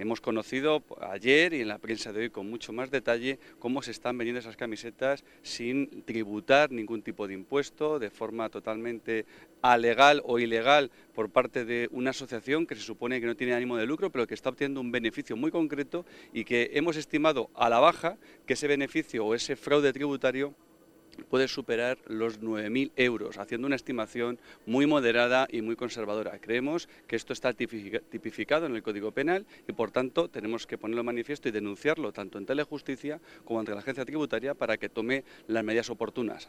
hemos conocido ayer y en la prensa de hoy con mucho más detalle cómo se están vendiendo esas camisetas sin tributar ningún tipo de impuesto, de forma totalmente alegal o ilegal por parte de una asociación que se supone que no tiene ánimo de lucro, pero que está obteniendo un beneficio muy concreto y que hemos estimado a la baja que ese beneficio o ese fraude tributario puede superar los 9.000 euros, haciendo una estimación muy moderada y muy conservadora. Creemos que esto está tipificado en el Código Penal y, por tanto, tenemos que ponerlo de manifiesto y denunciarlo tanto en Telejusticia como ante la Agencia Tributaria para que tome las medidas oportunas.